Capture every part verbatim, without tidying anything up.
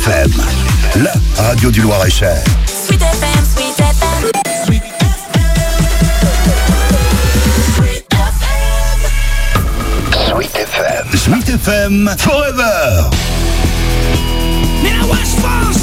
F M, la radio du Loir-et-Cher. Sweet F M, Sweet F M. Sweet Sweet F M. Sweet F M forever. Mais la Wesh France.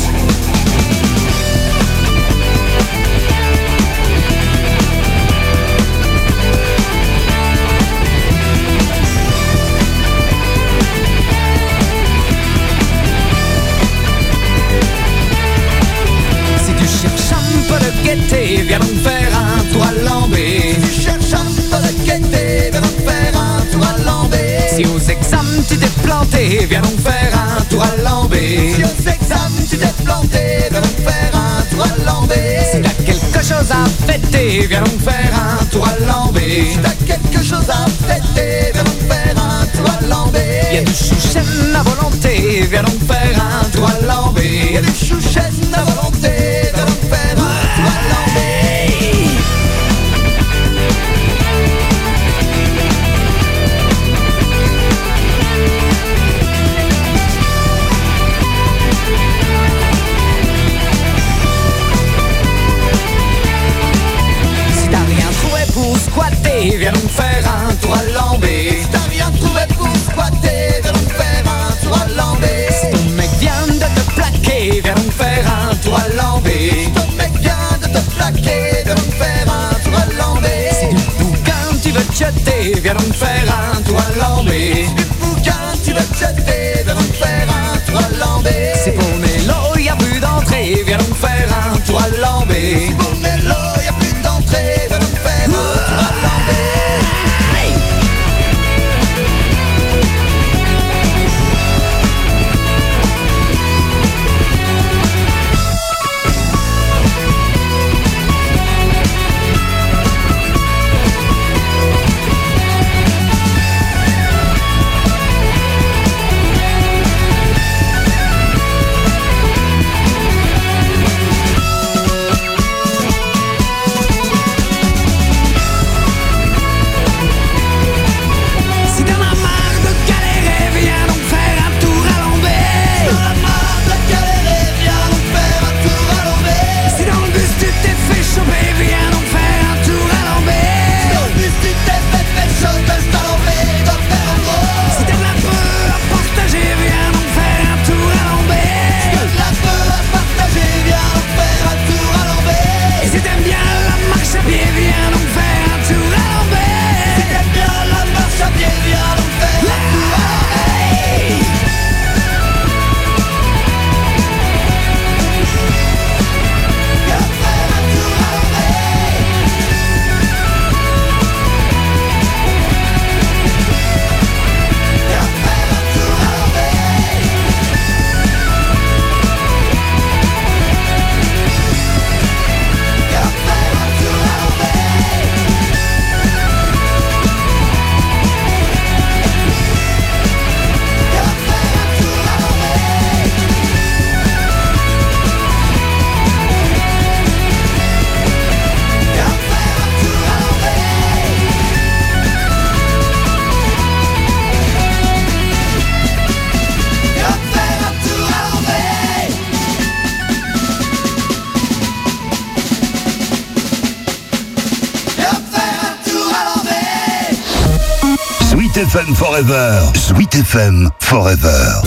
Si tu cherches un peu de gaieté, viens donc faire un tour à Lambé. Si tu cherches un peu de gaieté, viens donc faire un tour à Lambé. Si aux examens tu t'es planté, viens donc faire un tour à Lambé. Si aux examens tu t'es planté, viens donc faire un tour à Lambé. Si t'as quelque chose à fêter, viens donc faire un tour à Lambé. Si t'as quelque chose à fêter, viens donc faire un tour à Lambé. Y'a du chouchen à volonté, viens donc faire un tour à Lambé. Y'a du chouchen à volonté, viens donc faire un tour à Lambé. Squatter, viens donc faire un tour à Lambé. Si t'as rien trouvé pour squatter, viens donc faire un tour à Lambé. Si ton mec vient de te plaquer, viens donc faire un tour à Lambé. Si ton mec vient de te plaquer, viens donc faire un tour à Lambé. Si du bouquin tu veux te jeter, viens donc faire un tour à Lambé. Si du bouquin tu veux te jeter, viens donc faire un tour à Lambé. Si pour Mélo y'a plus d'entrée, viens donc faire un tour à Lambé. Si pour Mélo y'a plus d'entrée, viens donc faire un tour à Lambé. Sweet F M forever. Sweet F M forever.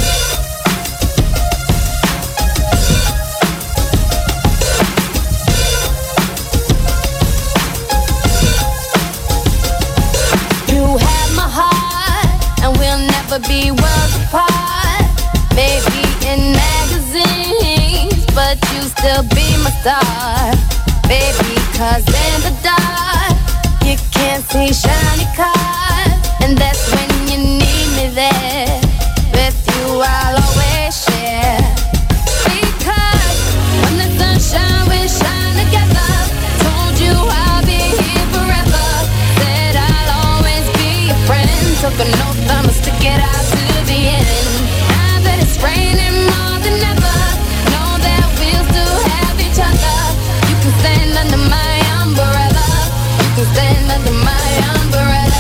You have my heart, and we'll never be worlds apart. Maybe in magazines, but you still be my star. Baby, 'cause in the dark, you can't see shiny cars. And that's when you need me there. With you I'll always share. Because when the sunshine we shine together. Told you I'll be here forever. Said I'll always be your friend. Took an oath, I'ma stick it out to the end. Now that it's raining more than ever, know that we'll still have each other. You can stand under my umbrella. You can stand under my umbrella.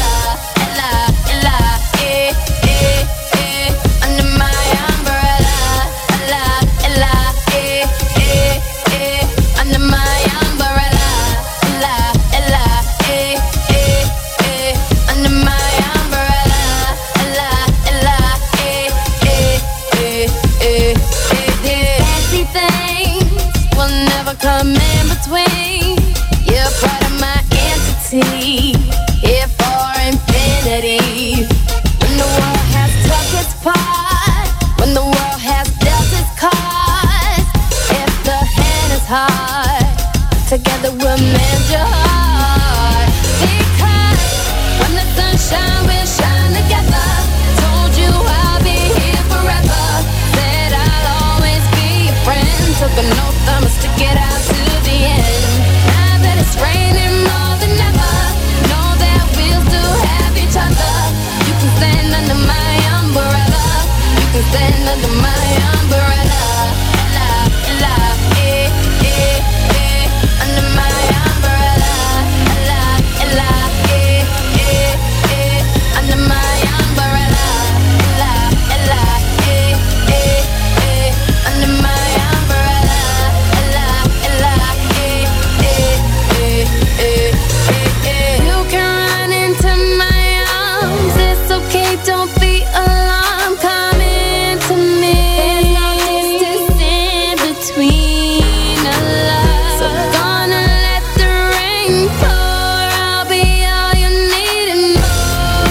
eternity, here for infinity. When the world has took its part, when the world has dealt its cards, if the hand is hard, together we'll mend your heart. Because when the sun shines, we'll shine together. Told you I'll be here forever. Said I'll always be your friend. Took an oath, I'ma stick it out to the end. Now that it's raining more than ever, know that we'll still have each other. You can stand under my umbrella. You can stand under my umbrella. Ella, Ella, eh, eh, eh. Under my umbrella. Ella, Ella, eh, eh, eh. Under my umbrella. Ella, Ella, eh, eh, eh. Under my umbrella. Ella, Ella, eh, eh, eh, eh, eh, eh. You can run into my arms. It's okay, don't be alarmed. Come into me. There's no distance in between our love. So gonna let the rain pour. I'll be all you need and more.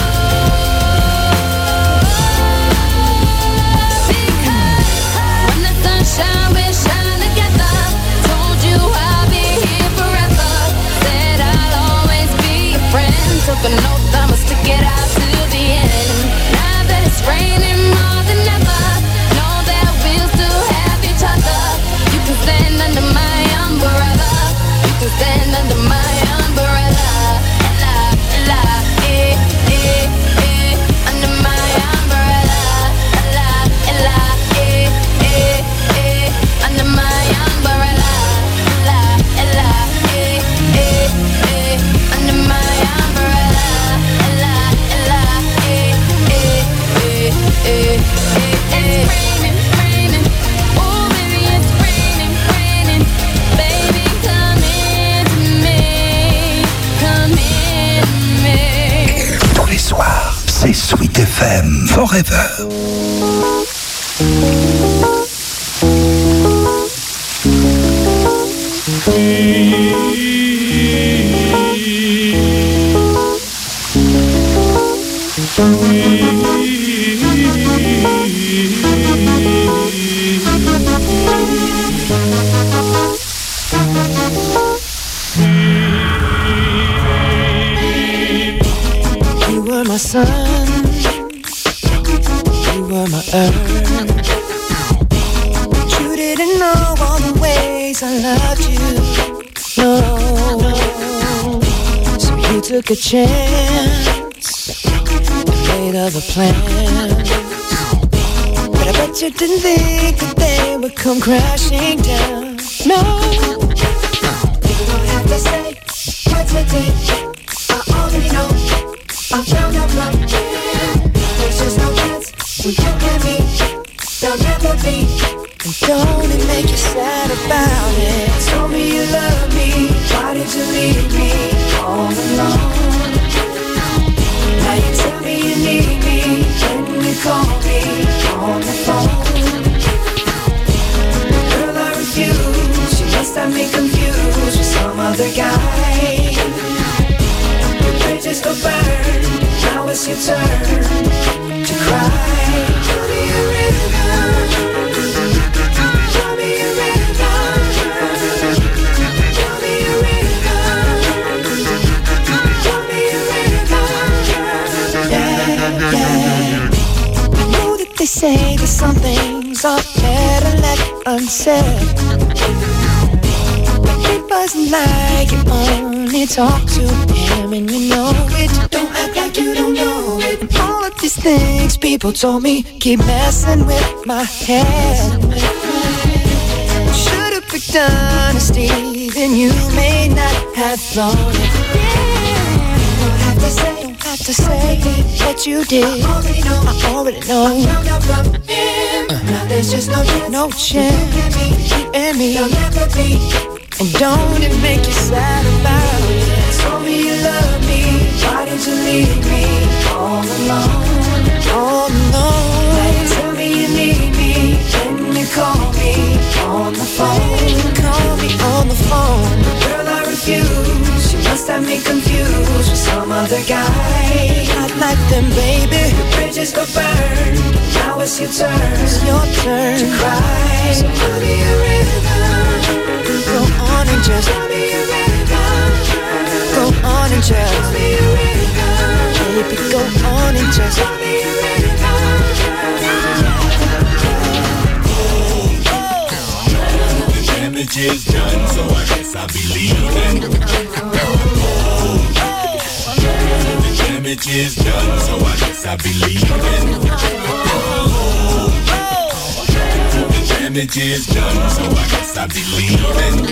Because when the sun shines, we'll shine together. Told you I'll be here forever. Said I'll always be your friend. Took an oath, I'ma stick it out to the end. Now that it's raining more than ever, know that we'll still have each other. You can stand under my umbrella. You can stand under my umbrella. Ella, Ella, eh, eh, eh. Under my umbrella. Ella, Ella, eh, eh, eh. Under my umbrella. Ella, Ella, eh, eh, eh. Under my umbrella. Ella, Ella, eh, eh, eh, eh, eh, eh. It's raining, raining. Oh, baby, it's raining, raining. Baby, come into me. Come into me. Tous les soirs, c'est Sweet F M Forever. You were my sun, you were my earth. But you didn't know all the ways I loved you, no. So you took a chance and made other plans. But I bet you didn't think that they would come crashing down, no. You don't have to say what's the date, I already know. I found out my man. There's just no chance when you and me, there'll never be. And don't it make you sad about it? Told me you love me, why did you leave me all alone? Now you tell me you need me, when you call me on the phone. Girl, I refuse, you must have me confused with some other guy. Bridges go burn, now it's your turn to cry. Tell me a rhythm, tell me a rhythm, tell me a rhythm, tell me a rhythm. Yeah, yeah. I know that they say that some things are better left unsaid. It wasn't like you only talk to him and you know it. Don't act like you don't know it. And all of these things people told me keep messing with my head. Should've picked honesty, then you may not have thrown it. Don't have to say, don't have to say that you did. I already know, I already know. I found out from him. Uh. Now there's just no chance, no chance. You and me, you'll never be. And don't it make you sad about it? Told me you love me, why did you leave me all alone? All alone. Now you tell me you need me, when you call me on the phone. Call me on the phone. Girl, I refuse, you must have me confused other guy. Not like them, baby. The bridges go burn. Now it's your turn. It's your turn to cry. So tell me a rhythm. Go on and just tell me a rhythm. Go on and just tell me a rhythm. Baby, go on and just tell me a rhythm. The damage is done, so I guess I'll be leaving. The damage is done, so I guess I'll be leaving. The damage is done, so I guess I'll be leaving.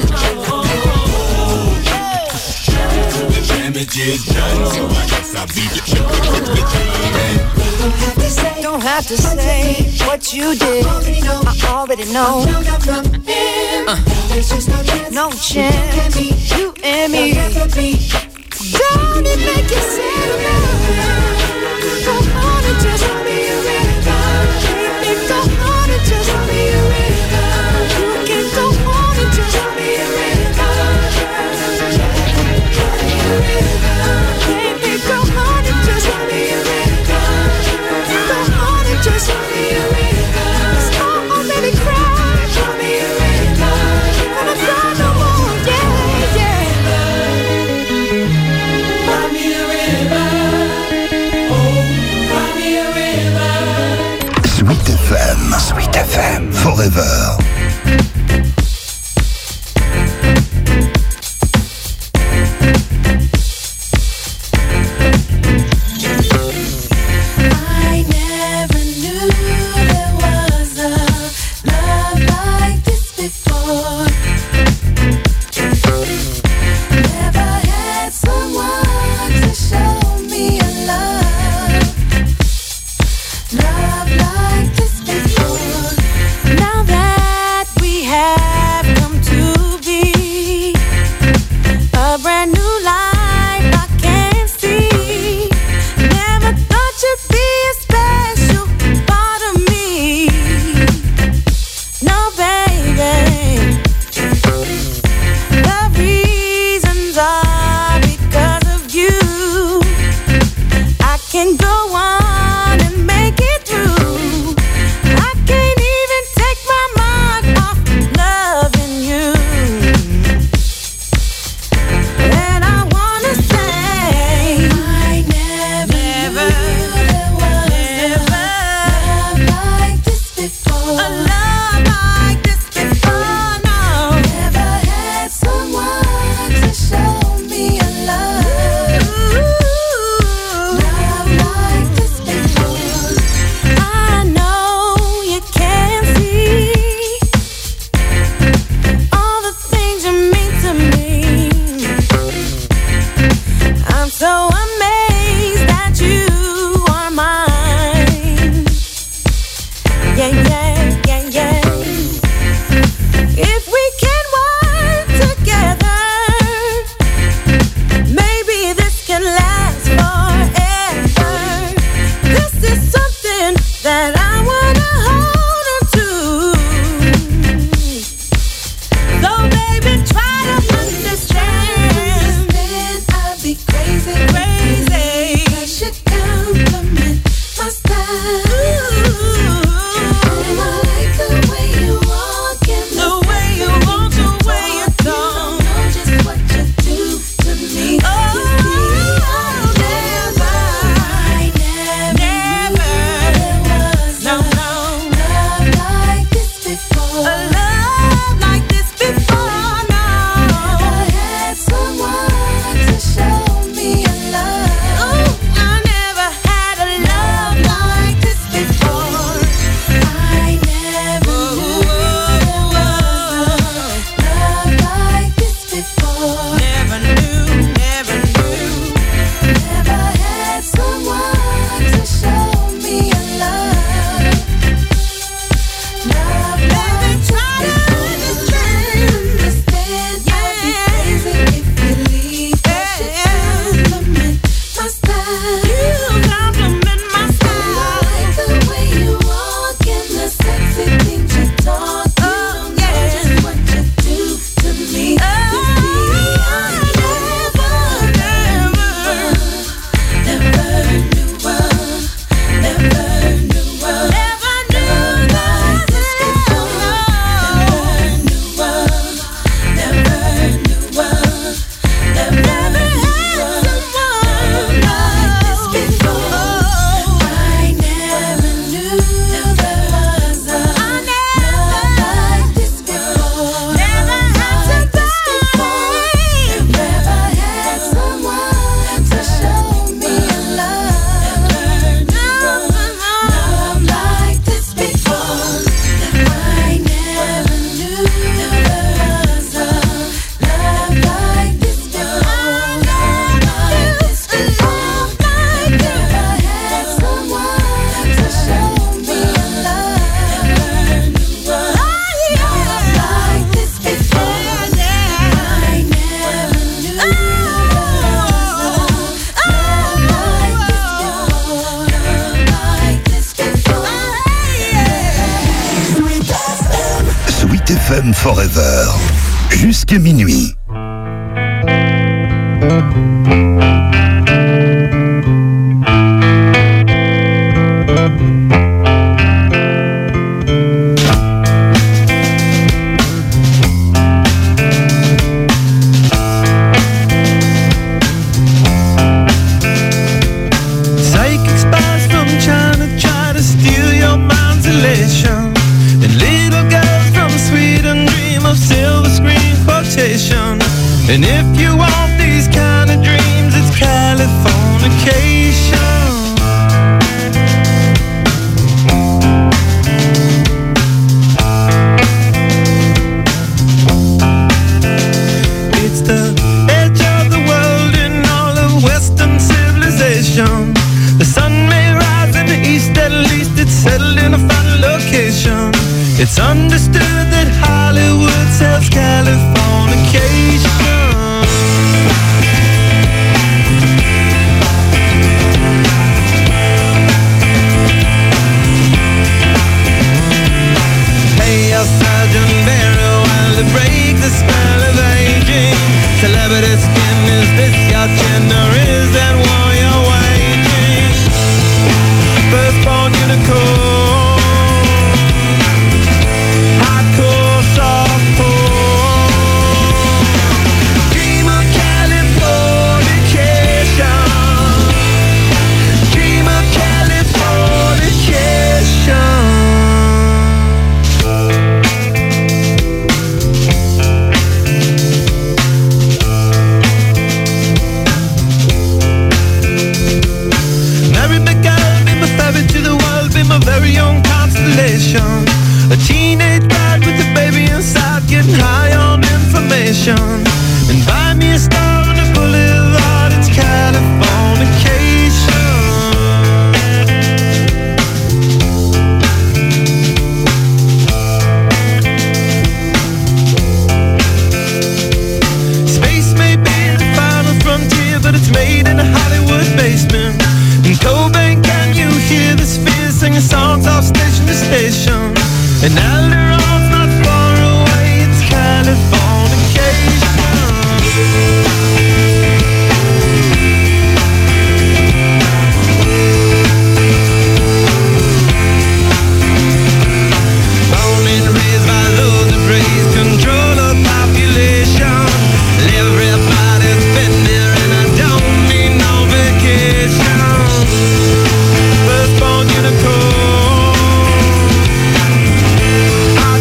The damage is done, so I guess I'll be leaving. Don't have to say what you did. I already know. Uh, no chance. You and me. Don't it make you sad? Go on and just tell me a rhythm. Go on and just tell me a rhythm. You can go on and just tell me a rhythm. Baby, go on and just tell me a rhythm. Go on and just tell me a rhythm. Oh, baby, cry. Tell me a rhythm. Gonna cry no more, yeah, yeah. Cry me a river. Oh, cry me a river. Sweet F M, Sweet F M, forever. Crazy, crazy. F M Forever. Jusqu'à minuit. And if you want these kind of dreams, it's Californication. It's the edge of the world in all of Western civilization. The sun may rise in the east, at least it's settled in a final location. It's understood that Hollywood sells Californication. Sergeant Barry, while to break the spell of aging. Celebrity skin, is this your chin or is that war you're waging? Firstborn unicorn, hardcore softcore. Dream of Californication. Dream of Californication. My very own constellation. A teenage bride with a baby inside, getting high on information. And buy me a star on the boulevard, it's Californication. Space may be the final frontier, but it's made in a Hollywood basement. In Cobain, can you hear the sphere singing songs off station to station? And Alderon's not far away, it's Californication. Born and raised by those that praise control of population. Everybody's been there and I don't need no vacation. Firstborn unicorn,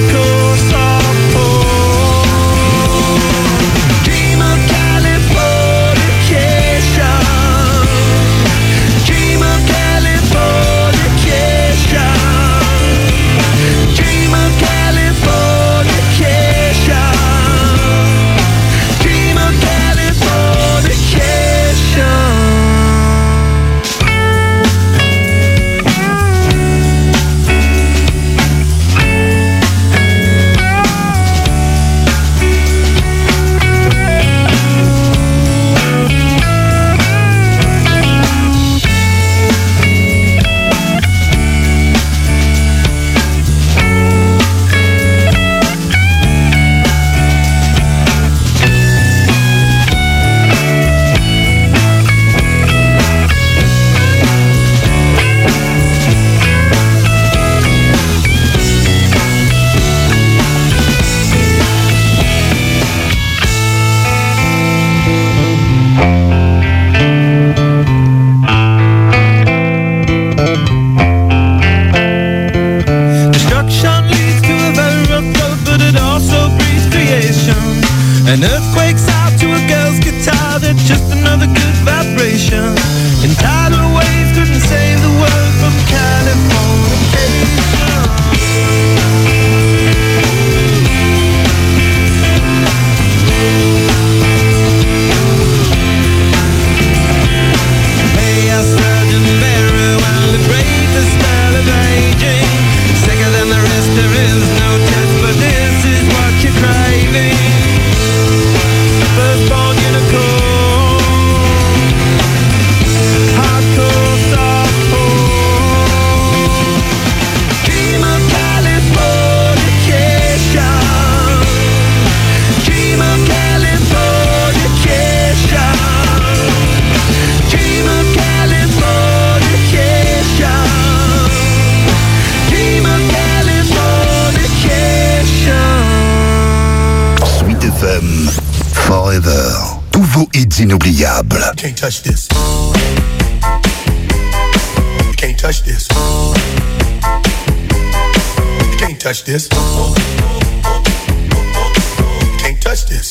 inoubliables. You can't touch this. You can't touch this. You can't touch this. You can't touch this.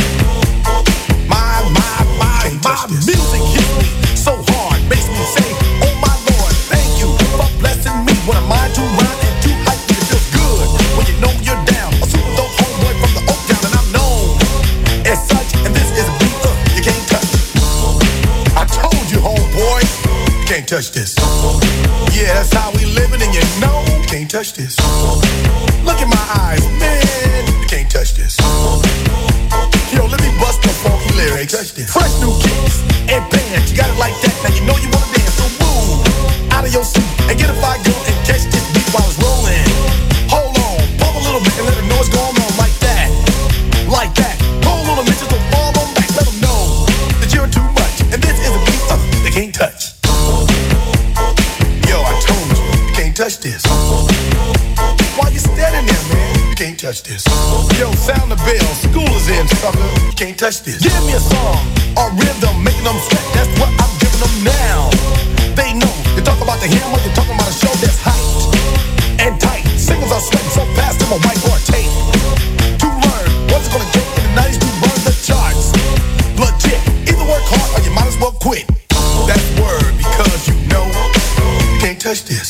My, my, my, my music hits me so hard, makes me say, oh my Lord, thank you for blessing me. When I'm mind to rhyme and too hype, it feels good when you know you're down. A super dope homeboy from the Oak Town, and I'm known as such. And this is a beat uh, you can't touch. I told you, homeboy, you can't touch this. Yeah, that's how we living, and you know you can't touch this. Look in my eyes, man, you can't touch this. Yo, let me bust the funky lyrics. Fresh new kicks and bands, you got it like that. Now you know you wanna dance, so move out of your seat and get a fire girl and catch this beat while it's rolling. Hold on, pump a little bit and let them know what's going on like that, like that. Hold on a minute, just don't fall on back. Let them know that you're too much, and this is a beat uh, they can't touch. Yo, I told you, you can't touch this. Why you standing there, man? You can't touch this. Yo, sound the bell, school is in, sucker. You can't touch this. Give me a song or rhythm, making them sweat. That's what I'm giving them now. They know. You talk about the hammer, you're talking about a show that's hyped and tight. Singles are sweating so fast, I'm a whiteboard tape. To learn what's gonna take in the nineties to burn the charts. Legit. Either work hard or you might as well quit. That's word because you know you can't touch this.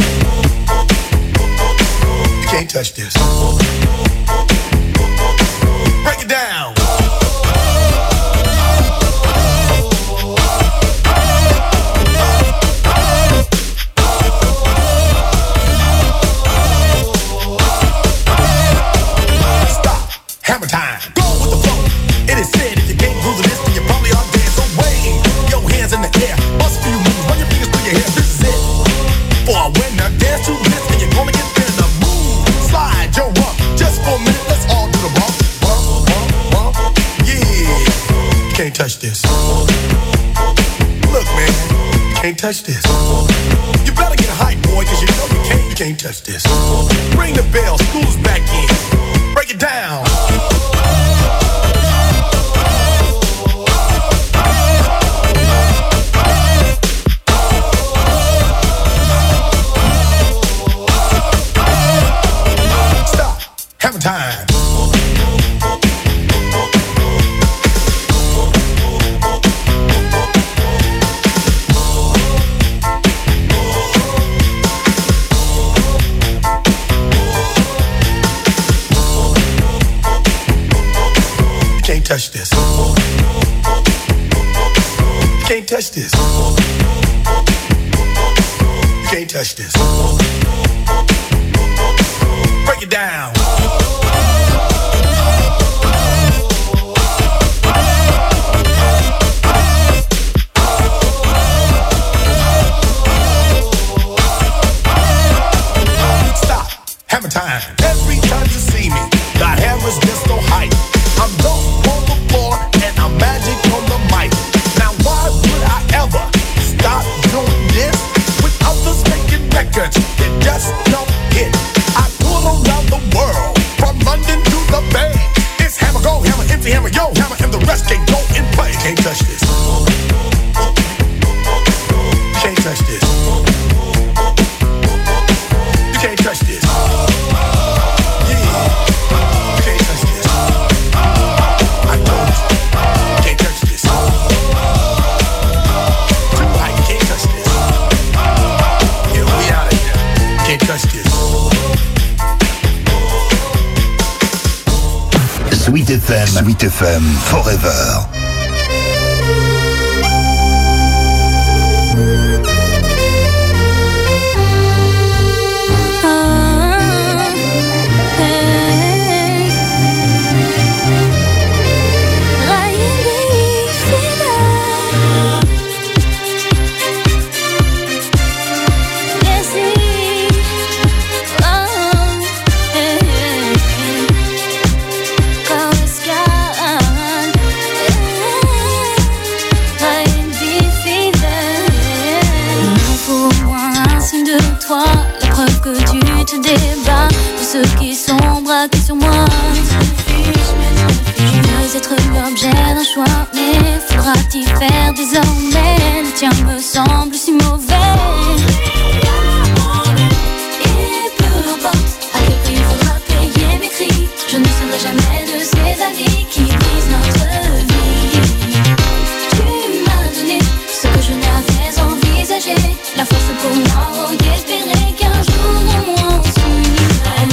You can't touch this. Break it down. Stop. Hammer time. Go with the flow. It is said if you can't groove to this, then you probably are dead. So wave your hands in the air. Bust a few moves. Run your fingers through your hair. This is it. For a winner, dance to this, and you're gonna get there. The move. Slide your rump. Just for a minute, let's all do the bump. Bump, bump, bump. Yeah. You can't touch this. Look, man. You can't touch this. You better get hype, boy, cause you know you can't, you can't touch this. Ring the bell, school's back in. Break it down. Stop. Hammer time. You can't touch this. You can't touch this. You can't touch this. Break it down. Stop. Hammer time. Every time you see me, the hammer's just so hype. I'm dope on the floor and I'm magic on the mic. Now why would I ever stop doing this? With others making records that just don't hit. I tour around the world, from London to the Bay. It's hammer, go hammer, empty hammer, yo hammer, and the rest can go and play. Can't touch this. Can't touch this. You can't touch this. Sweet F M, Sweet F M, Forever. Ceux qui sont braqués sur moi. Je veux être l'objet d'un choix, mais faire désormais? Le tien me semble si mauvais. Et peu importe à quel prix il faudra payer mes cris, je ne serai jamais de ces amis qui brisent notre vie. Tu m'as donné ce que je n'avais envisagé, la force pour moi d'espérer qu'un jour au moins on s'unira.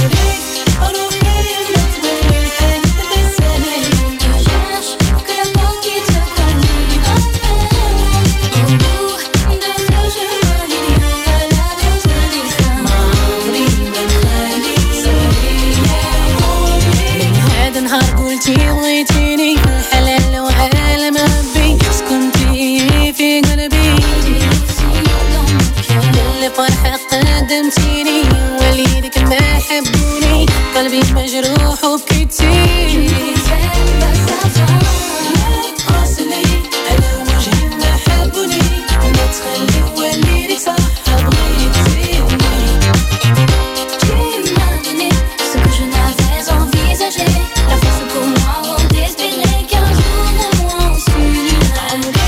قلتي بغيتيني الحلال وعالم ربي سكنتي في قلبي اللي فرحة قدمتيني وليدك ما حبوني قلبي مجروح وبكيتي قاسني على وجهي ما حبوني ما تخلي وليدك صح بغيتيني. Tu m'as donné ce que je n'avais envisagé, la force pour moi d'espérer qu'un jour au moins on s'unira.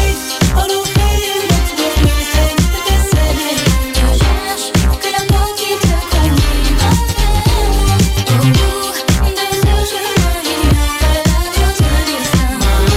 Je cherche que l'amour qui te conduira au bout de ce chemin, il y aura la route du destin.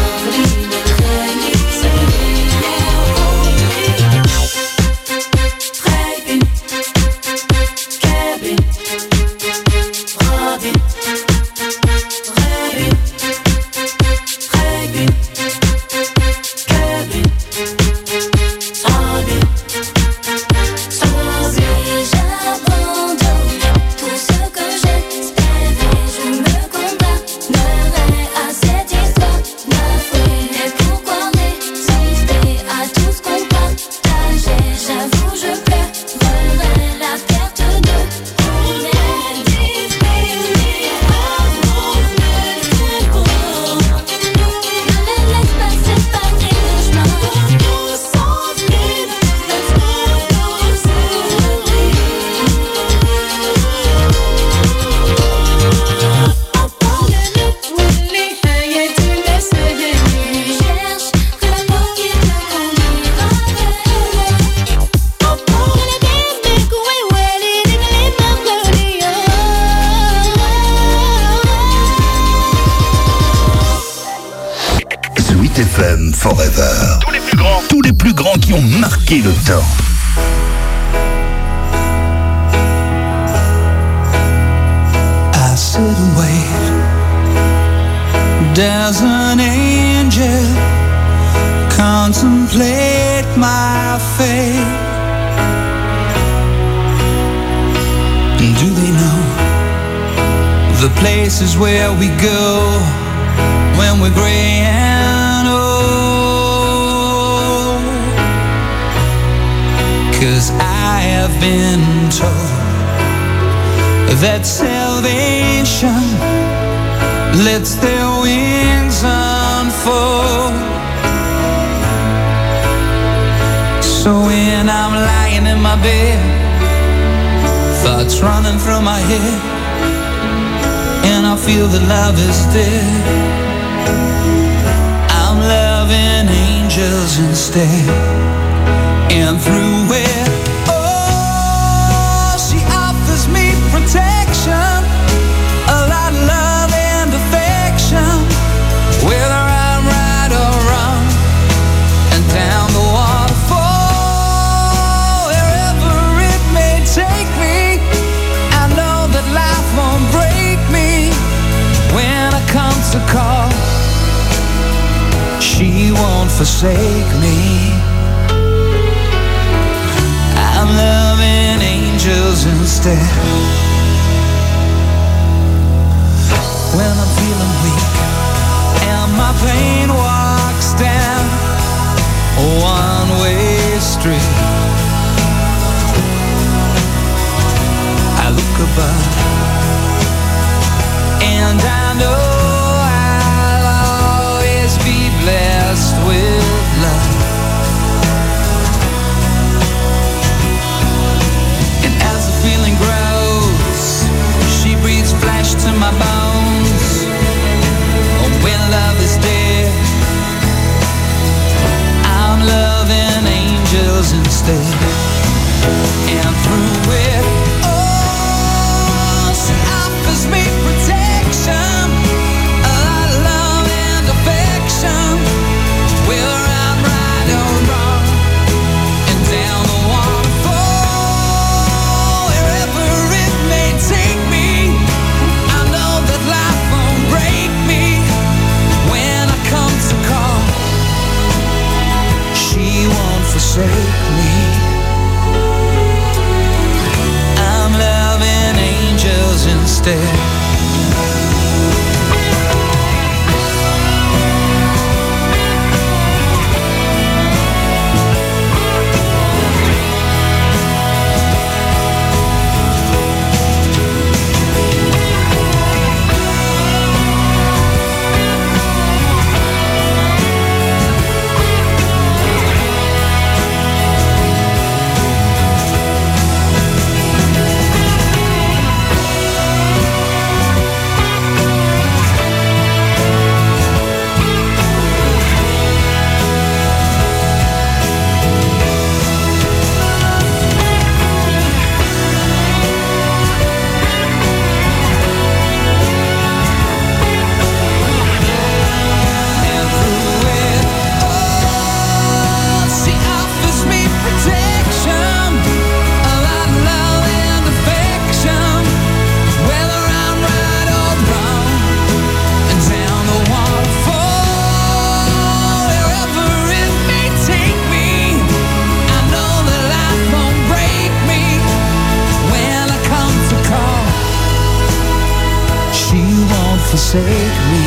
F M Forever. Tous les plus grands. Tous les plus grands qui ont marqué le temps. I sit and wait. There's an angel contemplate my fate. Do they know the places where we go when we're gray and old? 'Cause I have been told that salvation lets their wings unfold. So when I'm lying in my bed, thoughts running through my head, and I feel that love is dead, I'm loving angels instead. And through it, oh, she offers me protection, a lot of love and affection, whether I'm right or wrong, and down the waterfall, wherever it may take me, I know that life won't break me when I come to call. She won't forsake me. I'm loving angels instead. When I'm feeling weak and my pain walks down a one-way street, I look above and I know I'll always be blessed with love. And as the feeling grows, she breathes flesh to my bones. Oh, when love is dead, instead. And through it all, she offers me protection, a lot of love and affection, whether I'm right or wrong. And down the waterfall, wherever it may take me, I know that life won't break me when I come to call. She won't forsake me. I'm loving angels instead. Forsake me.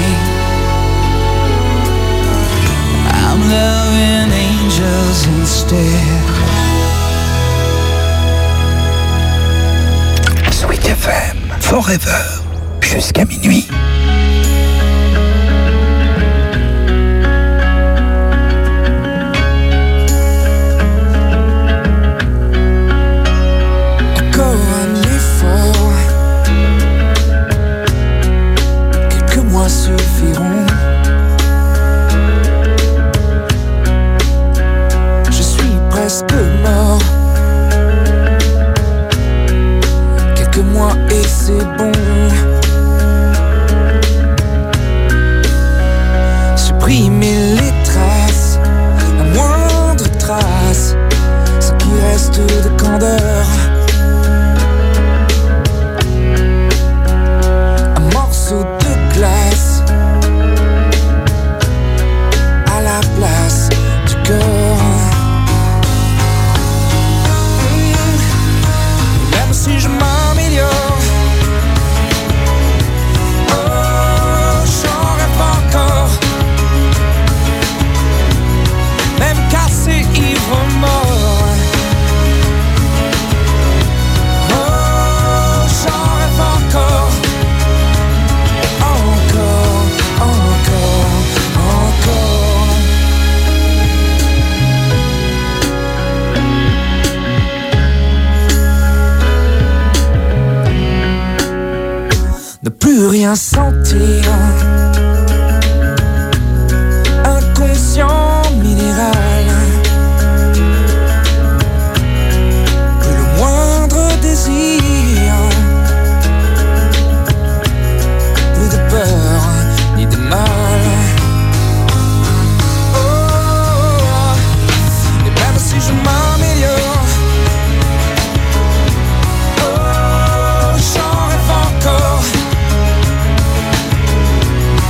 I'm loving angels instead. Sweet F M, Forever, jusqu'à minuit. Suffiront. Je suis presque mort. Quelques mois et c'est bon. Supprimer les traces, la moindre trace, ce qui reste de candeur. Un morceau de glace à la place du cœur. Même si je m'améliore, oh, j'en rêve encore. Même cassé, ivre, mort. Oh, j'en rêve encore. Encore, encore, encore. Ne plus rien sentir, inconscient minéral. Plus le moindre désir, plus de peur ni de mal. Oh, et même si je m'améliore, oh, j'en rêve encore.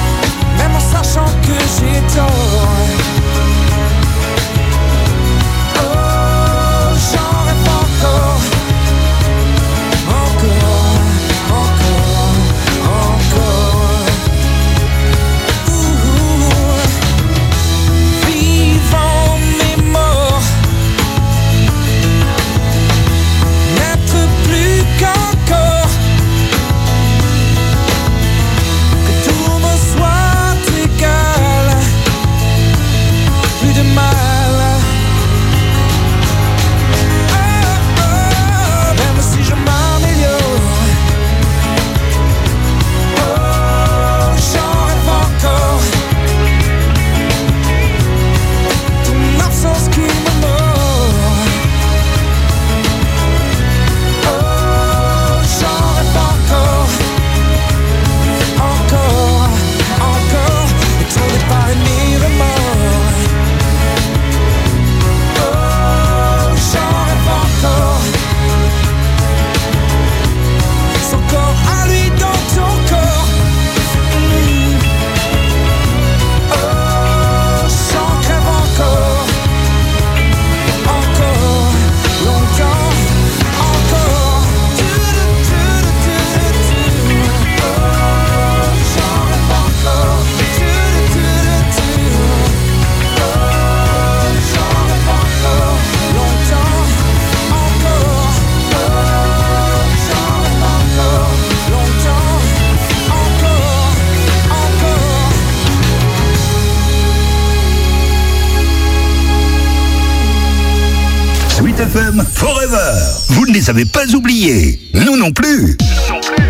Sweet F M Forever. Vous ne les avez pas oubliés. Nous non plus. Nous non plus.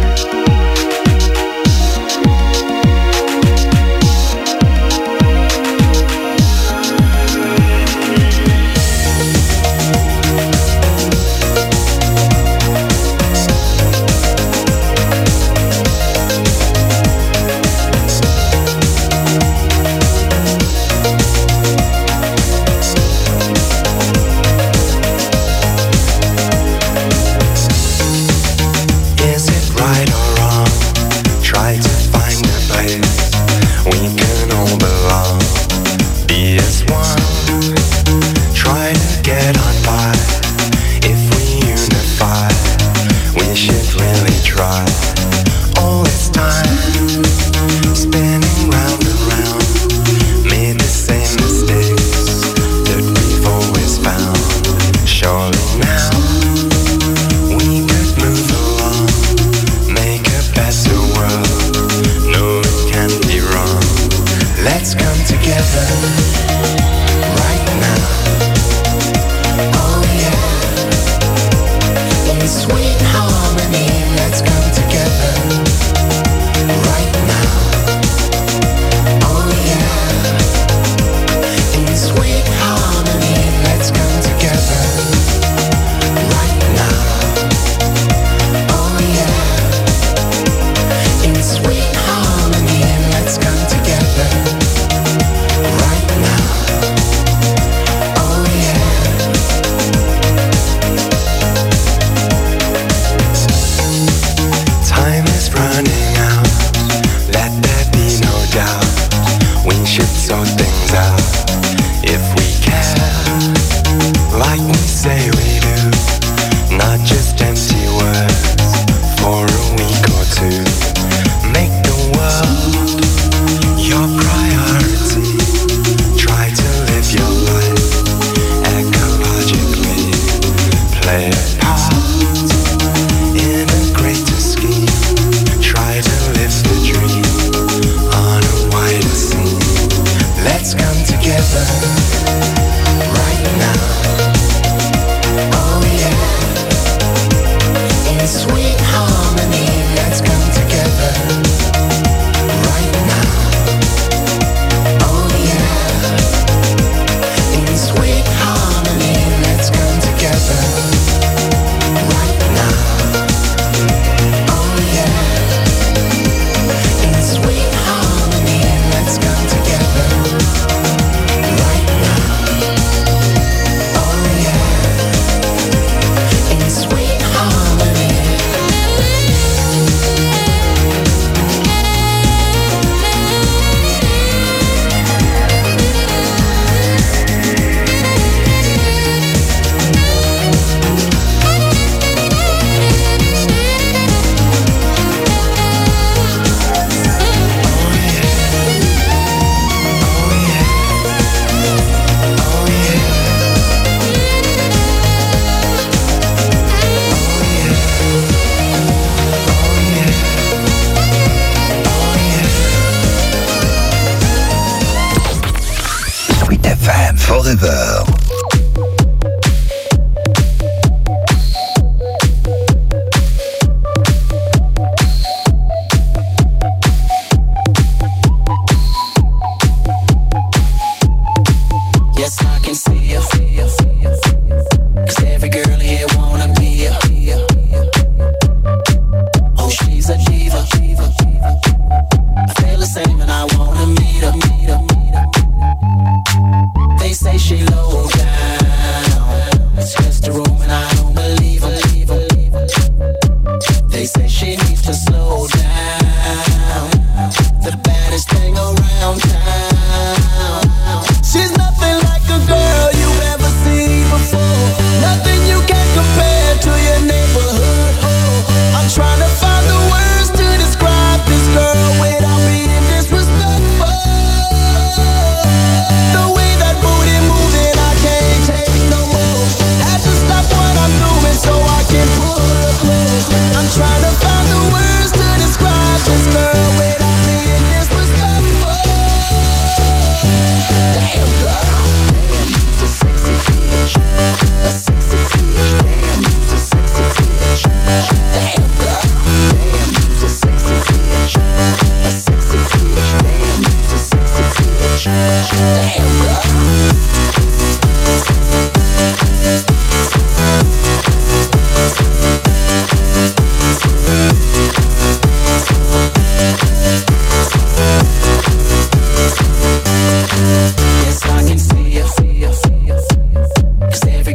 Let's come together right now.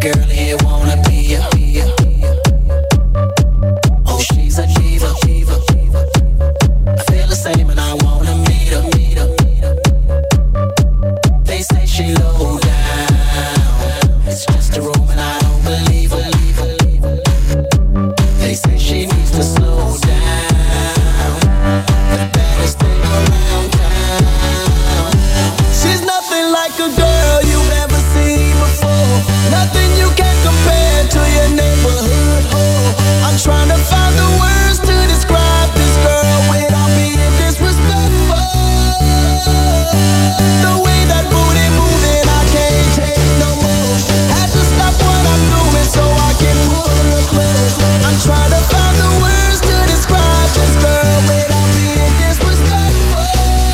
girl here wanna be ya. Oh, she's a diva, diva. I feel the same and I wanna meet her, meet her. They say she low down, it's just a room and I don't believe her. They say she needs to slow down, the baddest thing around town. She's nothing like a girl you've ever seen before, nothing you can compare to your neighborhood. Oh, I'm trying to find the words to describe this girl without being disrespectful. The way that booty moving, I can't take no more. Had to stop what I'm doing so I can pull her close. I'm trying to find the words to describe this girl without being disrespectful.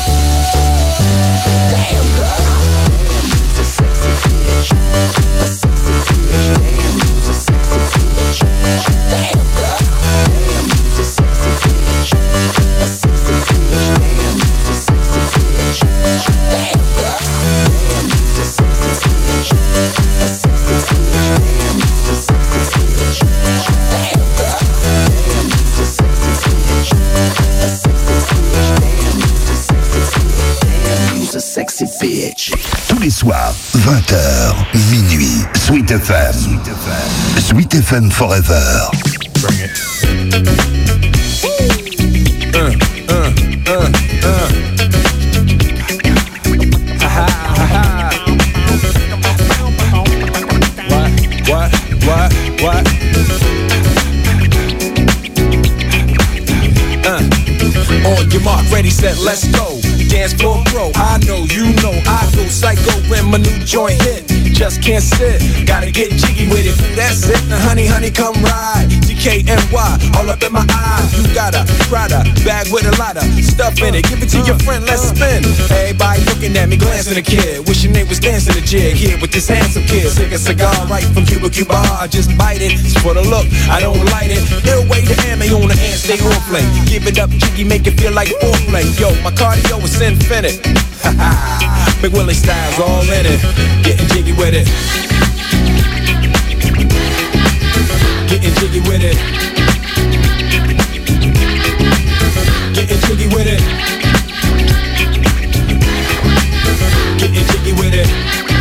Damn girl, damn, you's a sexy bitch, a sexy bitch. Damn, you's a sexy bitch. Damn girl, damn, you's a sexy bitch, a sexy bitch. Damn, you's a sexy bitch. Damn girl, damn, you's a sexy bitch, a sexy bitch. Damn, you's a sexy bitch. Damn girl, damn, you's a sexy bitch, a sexy bitch. Damn, you's a sexy bitch. Damn, you's a sexy bitch. Tous les soirs, vingt heures, minuit, Sweet F M. Sweet F M Forever. Bring it. Uh, uh, uh, uh. Ha ha ha ha. What, what, what, what? Uh. On your mark, ready, set, let's go. Dance floor pro, I know, you know, I go psycho when my new joint hit. Just can't sit, gotta get jiggy with it. That's it, now honey, honey, come ride. D K N Y, all up in my eyes. You got a Prada bag with a lot of stuff in it. Give it to your friend, let's spin. Everybody looking at me, glancing a kid. Wishing they was dancing a jig here with this handsome kid. Take a cigar right from Cuba Cuba. I just bite it, it's for the look, I don't light it. Ill way to ammo on the hand, stay on play. Give it up, jiggy, make it feel like foreplay. Yo, my cardio is infinite. Ha ha, Big Willie style's all in it. Getting jiggy with it. Getting jiggy with it. Getting jiggy with it. Getting jiggy with it.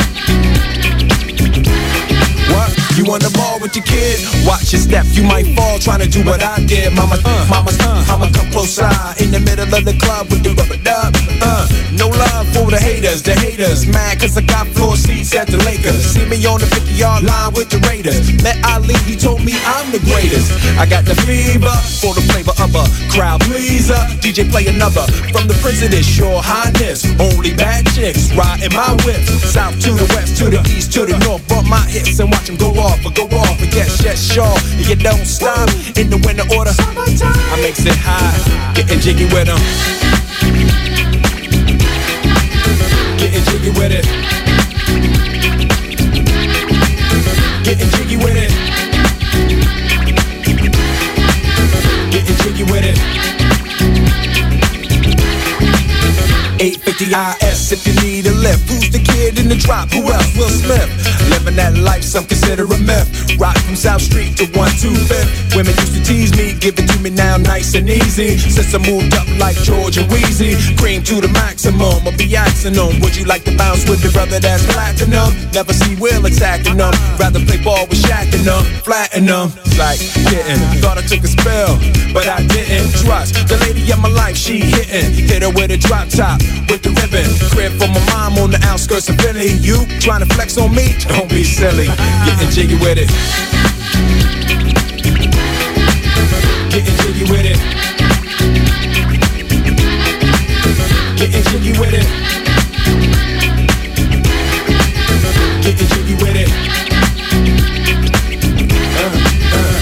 What? You on the ball with your kid? Watch your step, you might fall trying to do what I did. Mama, uh, mama, uh, I'ma come close side in the middle of the club with the rubber dub. Uh, no love for the haters, the haters mad cause I got floor seats at the Lakers. See me on the fifty-yard line with the Raiders. Met Ali, he told me I'm the greatest. I got the fever for the flavor of a crowd pleaser. D J play another from the president, your highness. Only bad chicks riding my whip. South to the west, to the east, to the north. Bump my hips and watch them go off, or go off, and yes, yes, sure. You don't stop in the winter order. I makes it high, getting jiggy with them. Getting jiggy with it. Getting jiggy with it. Getting jiggy with it. eight fifty I S if you need a lift. Who's the kid in the drop? Who else? Will Smith. Living that life, some consider a myth. Rock from South Street to one two fifth. Women used to tease me, give it to me now nice and easy. Since I moved up like George and Wheezy, cream to the maximum, I'll be axing them. Would you like to bounce with your brother that's platinum? Never see Will attacking them. Rather play ball with Shaq and them, flatten them. Like getting, thought I took a spell, but I didn't. Trust the lady of my life, she hitting. Hit her with a drop top, with the ribbon. Crib for my mom on the outskirts of Philly. You trying to flex on me? Don't be silly. Getting jiggy with it. Getting jiggy with it. Getting jiggy with it. Getting jiggy with it. Uh, uh.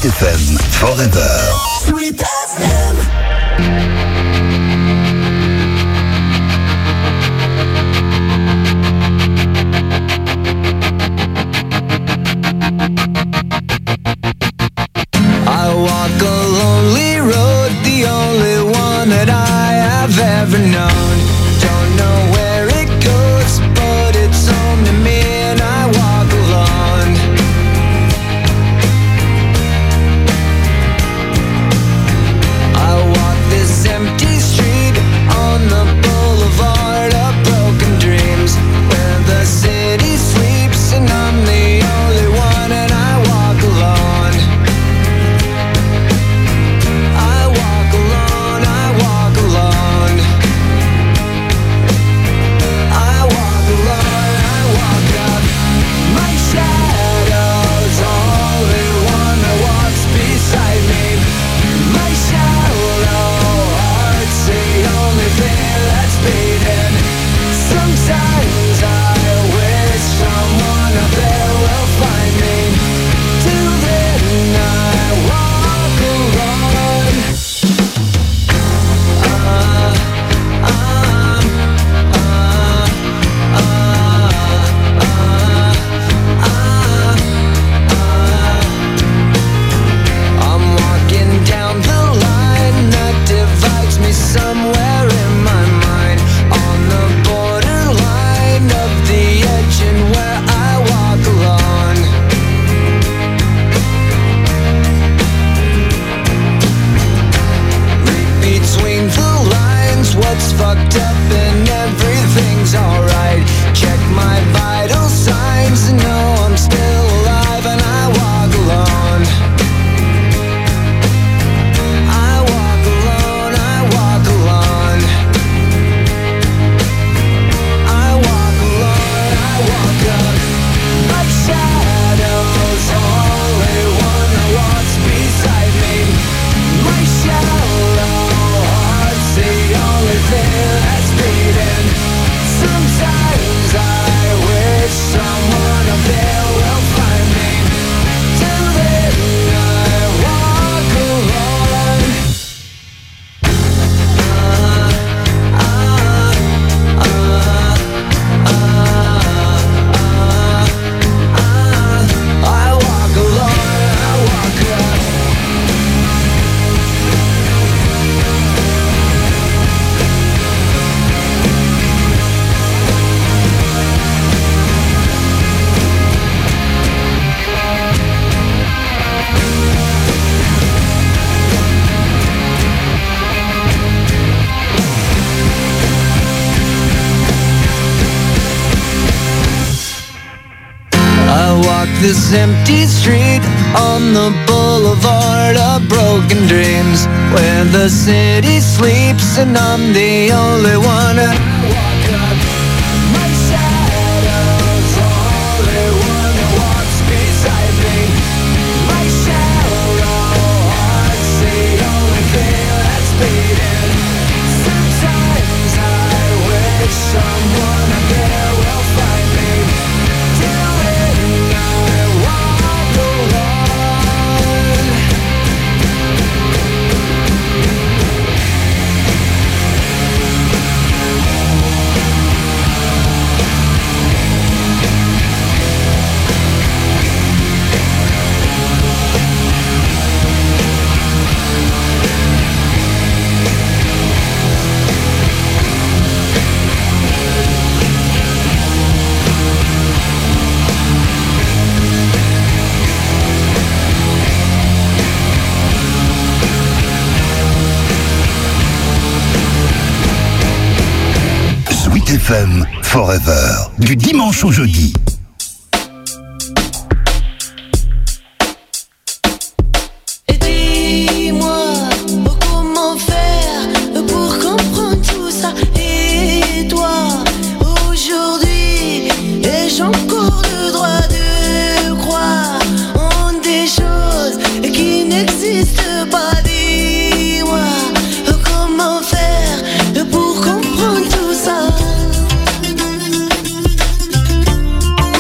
F M Forever. Sweet F M. I walk a lonely road, the only one that I have ever known. Don't know where it goes, but it's home to me and I walk alone. I walk this empty street on the boulevard of broken dreams, where the city sleeps and I'm the only one and I walk alone. I walk alone, I walk alone. I walk alone, I walk up. My shadow's only one that walks beside me. My shallow heart's the only thing that's beating. Sometimes I wish someone up there will find me. Till then I walk alone. Uh, uh, uh, uh, uh, I'm walking down the line that divides me somewhere in my mind, on the borderline of the edge and where I walk alone. Read between the lines, what's fucked up and everything's alright. Check my vital signs and know I'm still alive and I walk alone. I walk alone, I walk alone. I walk alone, I walk up. My shadow's only one that walks beside me. My shallow heart's the only thing that's beating. Sometimes I wish someone up there will find me. Till then I walk alone. Uh, uh, uh, uh, I walk alone, I walk up. I walk this empty street on the boulevard of broken dreams, where the city sleeps and I'm the only one. And I walk up. My shadow's only one that walks beside me. My shallow heart's the only thing that's beating. Sometimes I wish someone up there will find me. Till then I walk alone. Sweet F M Forever. Du dimanche au jeudi. Et dis-moi comment faire pour comprendre tout ça. Et toi, aujourd'hui, ai-je encore le droit de croire en des choses qui n'existent pas? Dis-moi comment faire pour comprendre tout ça.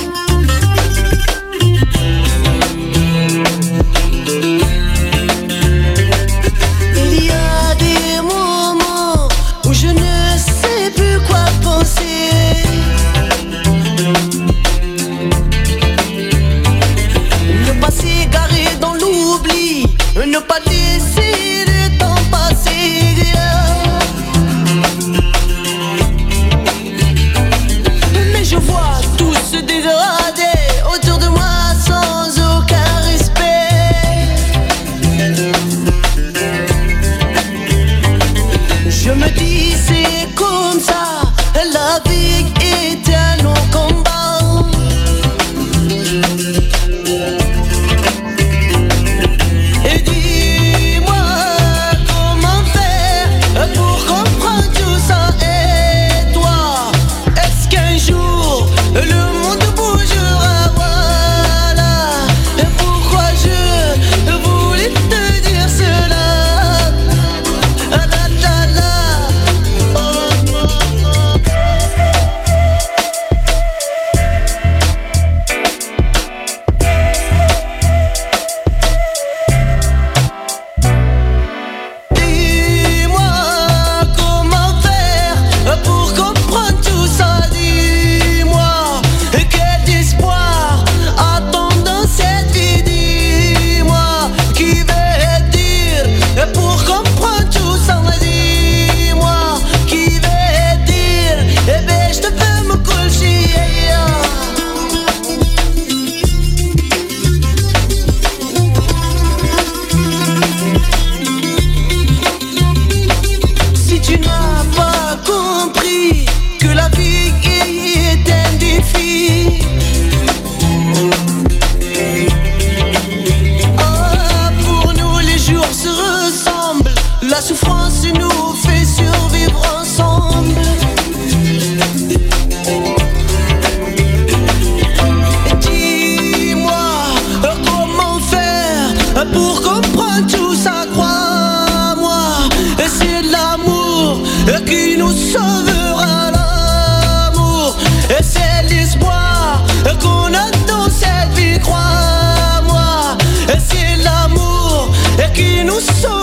so